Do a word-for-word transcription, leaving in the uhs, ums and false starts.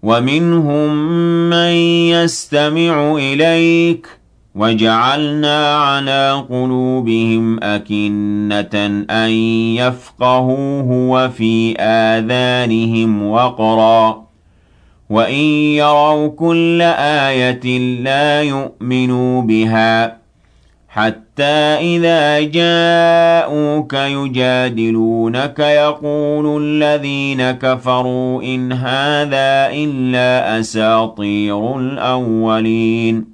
ومنهم من يستمع إليك وجعلنا على قلوبهم أكنة أن يفقهوه وفي آذانهم وقرا وإن يروا كل آية لا يؤمنوا بها حتى إذا جاءوك يجادلونك يقول الذين كفروا إن هذا إلا أساطير الأولين